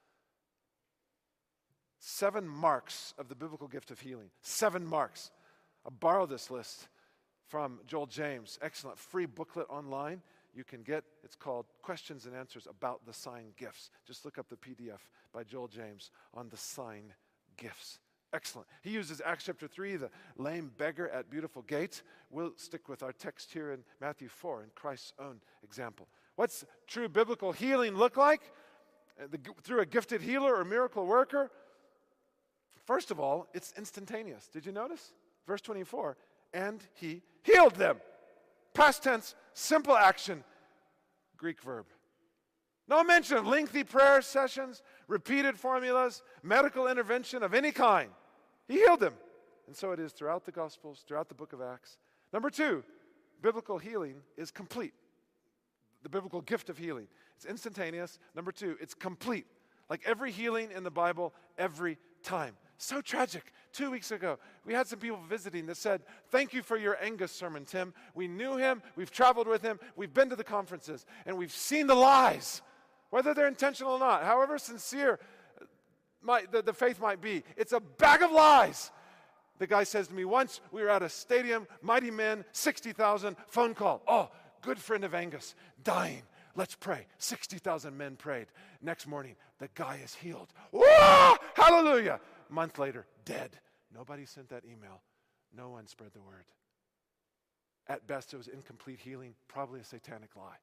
7 marks of the biblical gift of healing. 7 marks. I borrowed this list from Joel James. Excellent free booklet online you can get. It's called Questions and Answers About the Sign Gifts. Just look up the PDF by Joel James on the sign gifts. Excellent. He uses Acts chapter 3, the lame beggar at Beautiful Gate. We'll stick with our text here in Matthew 4 in Christ's own example. What's true biblical healing look like? Through a gifted healer or miracle worker? First of all, it's instantaneous. Did you notice? Verse 24, and he healed them. Past tense, simple action, Greek verb. No mention of lengthy prayer sessions, repeated formulas, medical intervention of any kind. He healed them. And so it is throughout the Gospels, throughout the book of Acts. Number 2, biblical healing is complete. The biblical gift of healing. It's instantaneous. Number 2, it's complete. Like every healing in the Bible, every time. So tragic. 2 weeks ago, we had some people visiting that said, thank you for your Angus sermon, Tim. We knew him, we've traveled with him, we've been to the conferences, and we've seen the lies, whether they're intentional or not, however sincere the faith might be. It's a bag of lies. The guy says to me, once we were at a stadium, mighty men, 60,000, phone call. Oh, good friend of Angus, dying. Let's pray. 60,000 men prayed. Next morning, the guy is healed. Whoa! Hallelujah! A month later, dead. Nobody sent that email. No one spread the word. At best, it was incomplete healing, probably a satanic lie.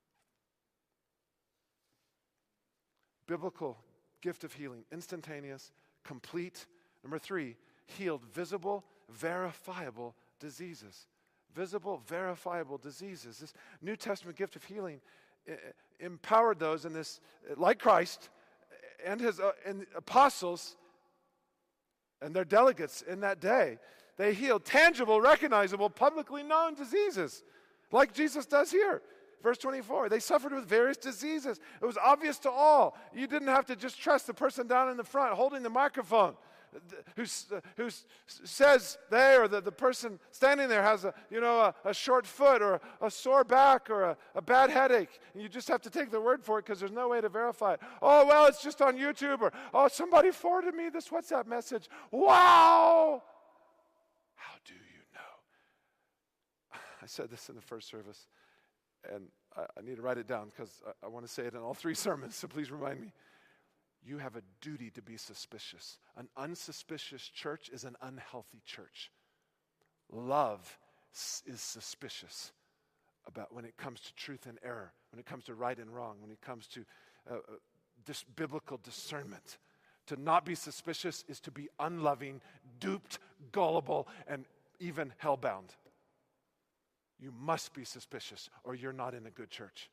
Biblical gift of healing, instantaneous, complete. Number 3, healed visible, verifiable diseases. Visible, verifiable diseases. This New Testament gift of healing empowered those in this, like Christ and his and apostles and their delegates in that day. They healed tangible, recognizable, publicly known diseases, like Jesus does here. Verse 24, they suffered with various diseases. It was obvious to all. You didn't have to just trust the person down in the front holding the microphone who says they or the person standing there has a short foot or a sore back or a bad headache. And you just have to take their word for it because there's no way to verify it. Oh, well, it's just on YouTube, or, oh, somebody forwarded me this WhatsApp message. Wow! How do you know? I said this in the first service, and I need to write it down because I want to say it in all 3 sermons, so please remind me. You have a duty to be suspicious. An unsuspicious church is an unhealthy church. Love is suspicious about when it comes to truth and error, when it comes to right and wrong, when it comes to biblical discernment. To not be suspicious is to be unloving, duped, gullible, and even hellbound. You must be suspicious or you're not in a good church.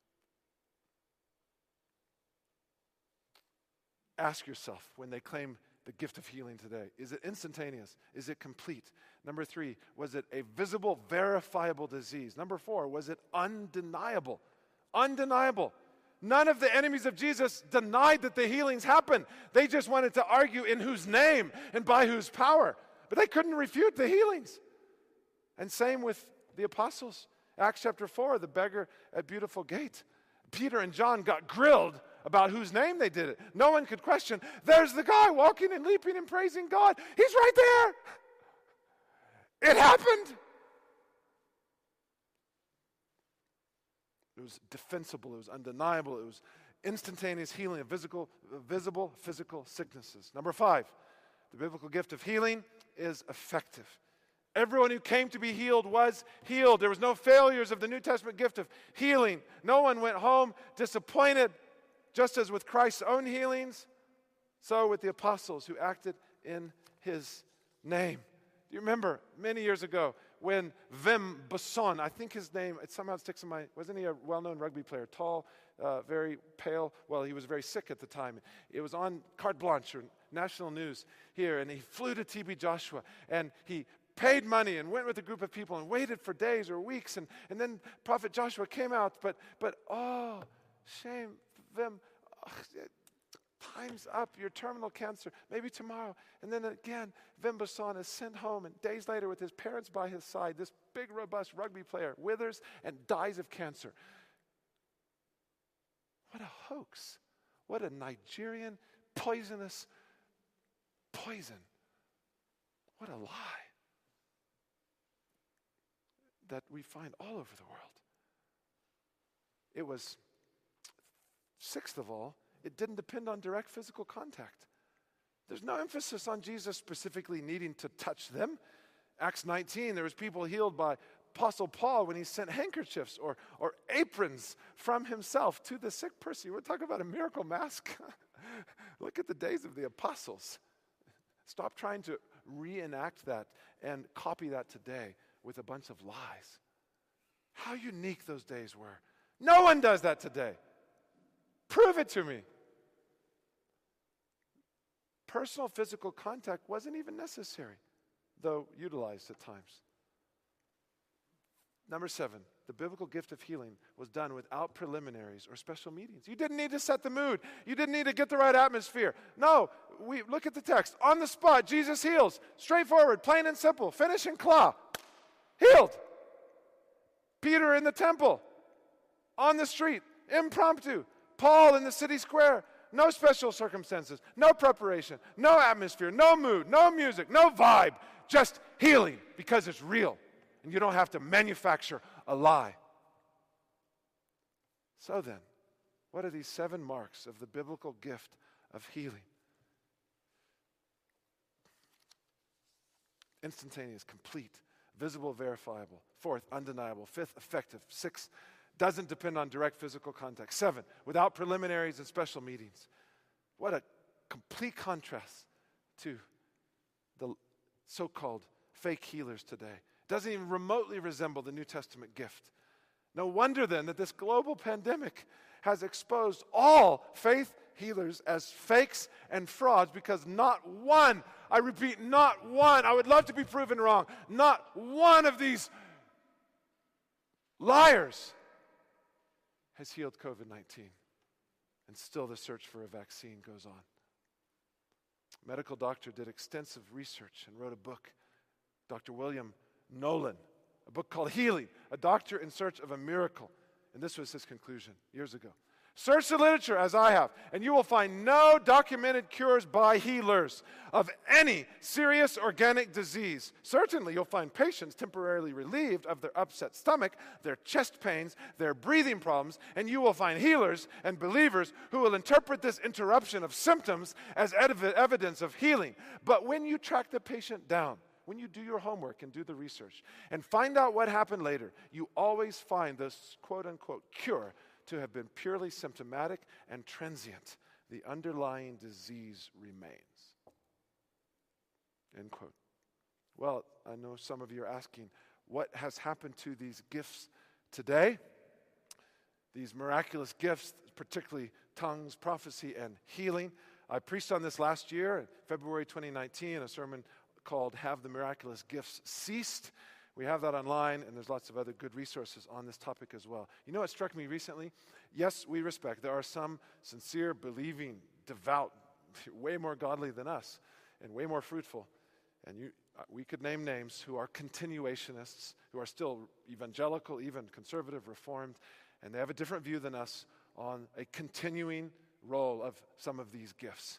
Ask yourself when they claim the gift of healing today, is it instantaneous? Is it complete? Number 3, was it a visible, verifiable disease? Number 4, was it undeniable? Undeniable. None of the enemies of Jesus denied that the healings happened. They just wanted to argue in whose name and by whose power. But they couldn't refute the healings. And same with the apostles. Acts chapter 4, the beggar at Beautiful Gate. Peter and John got grilled about whose name they did it. No one could question. There's the guy walking and leaping and praising God. He's right there. It happened. It was defensible. It was undeniable. It was instantaneous healing of visible, physical sicknesses. Number 5, the biblical gift of healing is effective. Everyone who came to be healed was healed. There was no failures of the New Testament gift of healing. No one went home disappointed. Just as with Christ's own healings, so with the apostles who acted in his name. Do you remember many years ago when Wim Besson, I think his name, it somehow sticks in my, wasn't he a well-known rugby player? Tall, very pale. Well, he was very sick at the time. It was on Carte Blanche or national news here, and he flew to TB Joshua, and he paid money and went with a group of people and waited for days or weeks, and then Prophet Joshua came out, but oh, shame. Them, time's up, your terminal cancer, maybe tomorrow. And then again, Vimbasan is sent home, and days later with his parents by his side, this big, robust rugby player withers and dies of cancer. What a hoax. What a Nigerian poisonous poison. What a lie that we find all over the world. It was, sixth of all, it didn't depend on direct physical contact. There's no emphasis on Jesus specifically needing to touch them. Acts 19, there was people healed by Apostle Paul when he sent handkerchiefs or aprons from himself to the sick person. We're talking about a miracle mask. Look at the days of the apostles. Stop trying to reenact that and copy that today with a bunch of lies. How unique those days were. No one does that today. Prove it to me. Personal physical contact wasn't even necessary, though utilized at times. Number 7, the biblical gift of healing was done without preliminaries or special meetings. You didn't need to set the mood. You didn't need to get the right atmosphere. No, we look at the text. On the spot, Jesus heals. Straightforward, plain and simple. Finish and claw. Healed. Peter in the temple. On the street. Impromptu. Paul in the city square. No special circumstances. No preparation. No atmosphere. No mood. No music. No vibe. Just healing because it's real. And you don't have to manufacture a lie. So then, what are these 7 marks of the biblical gift of healing? Instantaneous, complete, visible, verifiable. 4th, undeniable. 5th, effective. 6th, doesn't depend on direct physical contact. 7, without preliminaries and special meetings. What a complete contrast to the so-called fake healers today. Doesn't even remotely resemble the New Testament gift. No wonder then that this global pandemic has exposed all faith healers as fakes and frauds, because not one, I repeat, not one, I would love to be proven wrong, not one of these liars has healed COVID-19. And still the search for a vaccine goes on. A medical doctor did extensive research and wrote a book, Dr. William Nolan, a book called Healing, a doctor in search of a miracle. And this was his conclusion years ago. Search the literature, as I have, and you will find no documented cures by healers of any serious organic disease. Certainly, you'll find patients temporarily relieved of their upset stomach, their chest pains, their breathing problems, and you will find healers and believers who will interpret this interruption of symptoms as evidence of healing. But when you track the patient down, when you do your homework and do the research and find out what happened later, you always find this quote-unquote cure to have been purely symptomatic and transient. The underlying disease remains. End quote. Well, I know some of you are asking, what has happened to these gifts today? These miraculous gifts, particularly tongues, prophecy, and healing. I preached on this last year, in February 2019, a sermon called Have the Miraculous Gifts Ceased? We have that online, and there's lots of other good resources on this topic as well. You know what struck me recently? Yes, we respect. There are some sincere, believing, devout, way more godly than us, and way more fruitful. And we could name names who are continuationists, who are still evangelical, even conservative, reformed, and they have a different view than us on a continuing role of some of these gifts.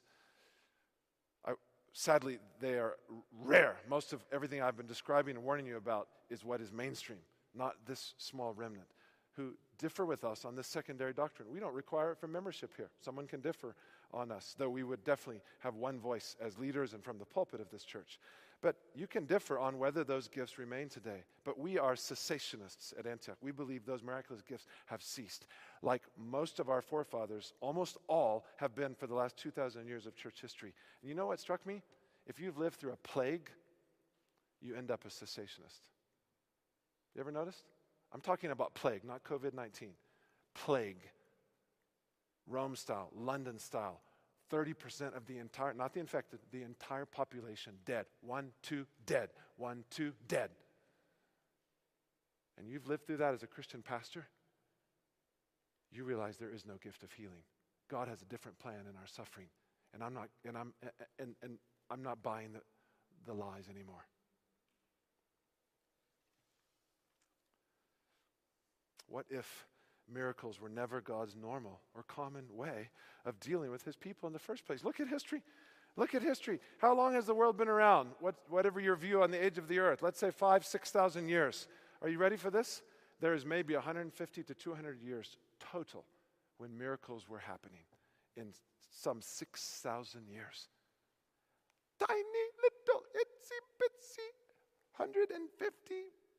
Sadly, they are rare. Most of everything I've been describing and warning you about is what is mainstream, not this small remnant, who differ with us on this secondary doctrine. We don't require it for membership here. Someone can differ on us, though we would definitely have one voice as leaders and from the pulpit of this church. But you can differ on whether those gifts remain today. But we are cessationists at Antioch. We believe those miraculous gifts have ceased. Like most of our forefathers, almost all have been for the last 2,000 years of church history. And you know what struck me? If you've lived through a plague, you end up a cessationist. You ever noticed? I'm talking about plague, not COVID-19. Plague. Rome style, London style. 30% of the entire, not the infected, the entire population dead. 1, 2, dead. 1, 2, dead. And you've lived through that as a Christian pastor, you realize there is no gift of healing. God has a different plan in our suffering. And I'm not buying the lies anymore. What if miracles were never God's normal or common way of dealing with his people in the first place? Look at history. Look at history. How long has the world been around? Whatever your view on the age of the earth, let's say 5,000, 6,000 years. Are you ready for this? There is maybe 150 to 200 years total when miracles were happening in some 6,000 years. Tiny little itsy bitsy 150,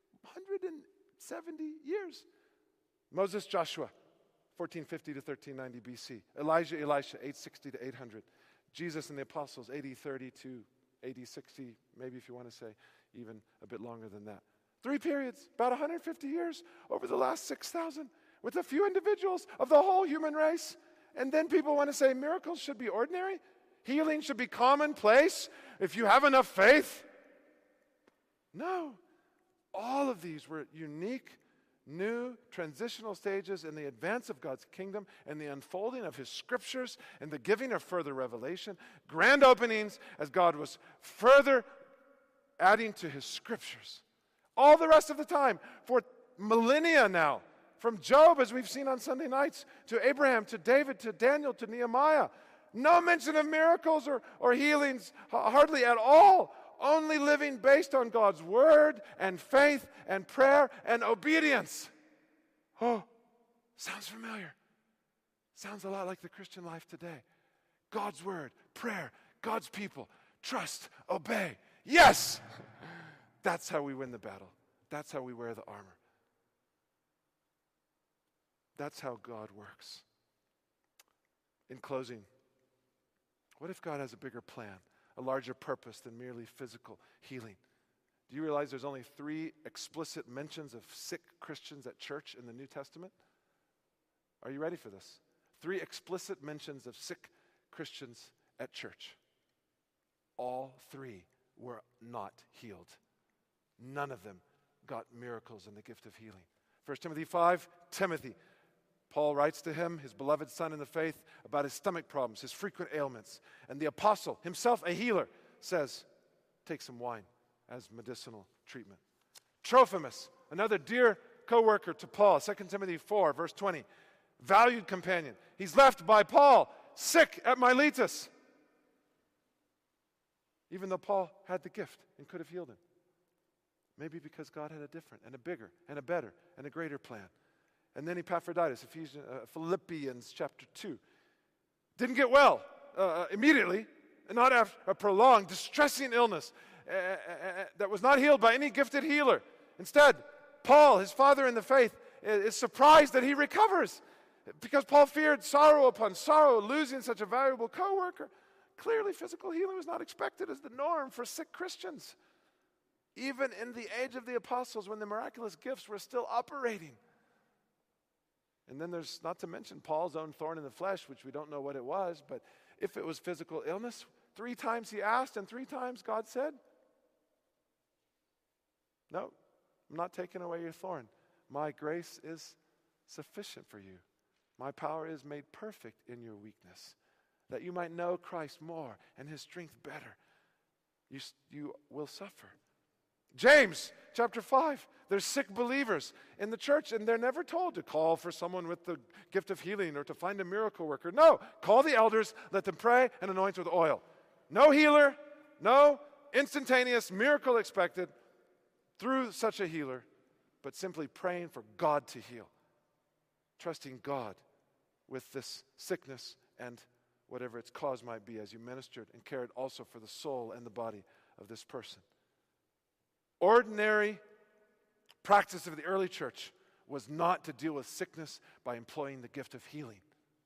170 years. Moses, Joshua, 1450 to 1390 BC. Elijah, Elisha, 860 to 800. Jesus and the apostles, 8030 to 8060, maybe if you want to say even a bit longer than that. 3 periods, about 150 years over the last 6,000, with a few individuals of the whole human race. And then people want to say miracles should be ordinary? Healing should be commonplace if you have enough faith? No. All of these were unique, new, transitional stages in the advance of God's kingdom and the unfolding of his scriptures and the giving of further revelation. Grand openings as God was further adding to his scriptures. All the rest of the time, for millennia now, from Job, as we've seen on Sunday nights, to Abraham, to David, to Daniel, to Nehemiah. No mention of miracles or healings, hardly at all. Only living based on God's word and faith and prayer and obedience. Oh, sounds familiar. Sounds a lot like the Christian life today. God's word, prayer, God's people, trust, obey. Yes! That's how we win the battle. That's how we wear the armor. That's how God works. In closing, what if God has a bigger plan, a larger purpose than merely physical healing? Do you realize there's only 3 explicit mentions of sick Christians at church in the New Testament? Are you ready for this? 3 explicit mentions of sick Christians at church. All 3 were not healed. None of them got miracles and the gift of healing. 1 Timothy 5, Timothy. Paul writes to him, his beloved son in the faith, about his stomach problems, his frequent ailments. And the apostle, himself a healer, says, take some wine as medicinal treatment. Trophimus, another dear co-worker to Paul, 2 Timothy 4, verse 20, valued companion. He's left by Paul, sick at Miletus. Even though Paul had the gift and could have healed him. Maybe because God had a different and a bigger and a better and a greater plan. And then Epaphroditus, Philippians chapter 2. Didn't get well immediately, and not after a prolonged, distressing illness that was not healed by any gifted healer. Instead, Paul, his father in the faith, is surprised that he recovers because Paul feared sorrow upon sorrow, losing such a valuable co-worker. Clearly, physical healing was not expected as the norm for sick Christians. Even in the age of the apostles, when the miraculous gifts were still operating. And then there's not to mention Paul's own thorn in the flesh, which we don't know what it was, but if it was physical illness, 3 times he asked and 3 times God said, no, I'm not taking away your thorn. My grace is sufficient for you. My power is made perfect in your weakness, that you might know Christ more and his strength better. You will suffer. James chapter 5, there's sick believers in the church and they're never told to call for someone with the gift of healing or to find a miracle worker. No, call the elders, let them pray and anoint with oil. No healer, no instantaneous miracle expected through such a healer, but simply praying for God to heal. Trusting God with this sickness and whatever its cause might be as you ministered and cared also for the soul and the body of this person. Ordinary practice of the early church was not to deal with sickness by employing the gift of healing.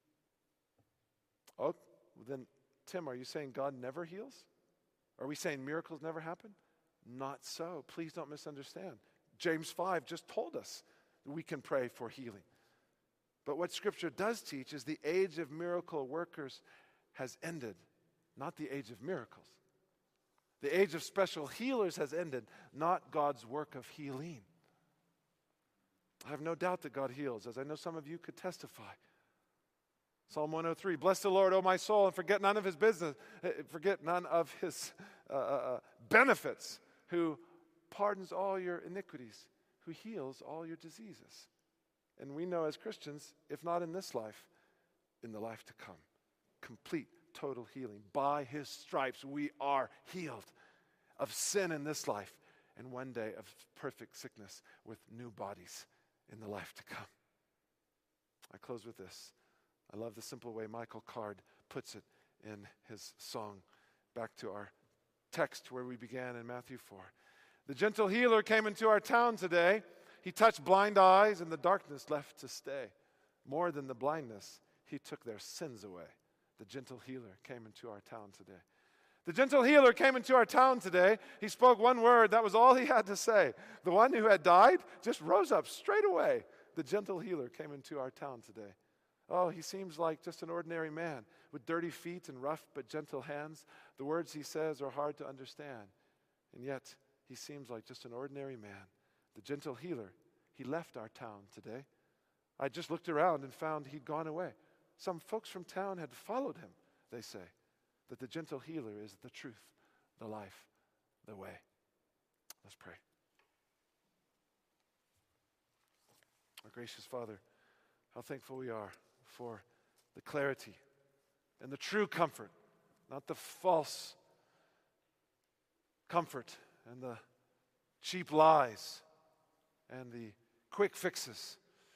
Oh, then, Tim, are you saying God never heals? Are we saying miracles never happen? Not so. Please don't misunderstand. James 5 just told us that we can pray for healing. But what Scripture does teach is the age of miracle workers has ended, not the age of miracles. The age of special healers has ended, not God's work of healing. I have no doubt that God heals, as I know some of you could testify. Psalm 103, bless the Lord, O my soul, and forget none of his business, forget none of his benefits, who pardons all your iniquities, who heals all your diseases. And we know as Christians, if not in this life, in the life to come, complete, total healing. By his stripes we are healed of sin in this life, and one day of perfect sickness with new bodies in the life to come. I close with this. I love the simple way Michael Card puts it in his song. Back to our text where we began in Matthew 4. The gentle healer came into our town today. He touched blind eyes, and the darkness left to stay. More than the blindness, he took their sins away. The gentle healer came into our town today. The gentle healer came into our town today. He spoke one word. That was all he had to say. The one who had died just rose up straight away. The gentle healer came into our town today. Oh, he seems like just an ordinary man with dirty feet and rough but gentle hands. The words he says are hard to understand. And yet, he seems like just an ordinary man. The gentle healer, he left our town today. I just looked around and found he'd gone away. Some folks from town had followed him, they say. That the gentle healer is the truth, the life, the way. Let's pray. Our gracious Father, how thankful we are for the clarity and the true comfort, not the false comfort and the cheap lies and the quick fixes,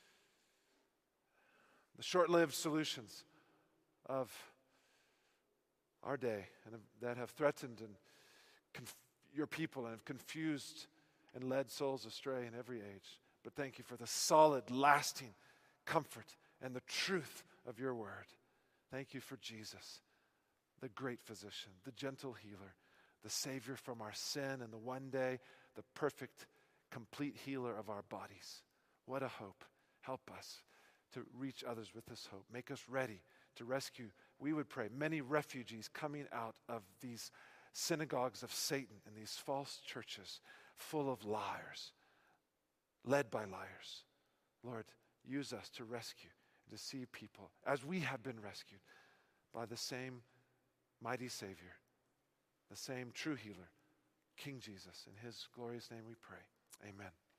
the short-lived solutions of our day and that have threatened and your people and have confused and led souls astray in every age. But thank you for the solid, lasting comfort and the truth of your word. Thank you for Jesus, the great physician, the gentle healer, the Savior from our sin, and the one day, the perfect, complete healer of our bodies. What a hope. Help us to reach others with this hope. Make us ready to rescue, we would pray, many refugees coming out of these synagogues of Satan and these false churches full of liars, led by liars. Lord, use us to rescue, to see people as we have been rescued by the same mighty Savior, the same true healer, King Jesus. In his glorious name we pray. Amen.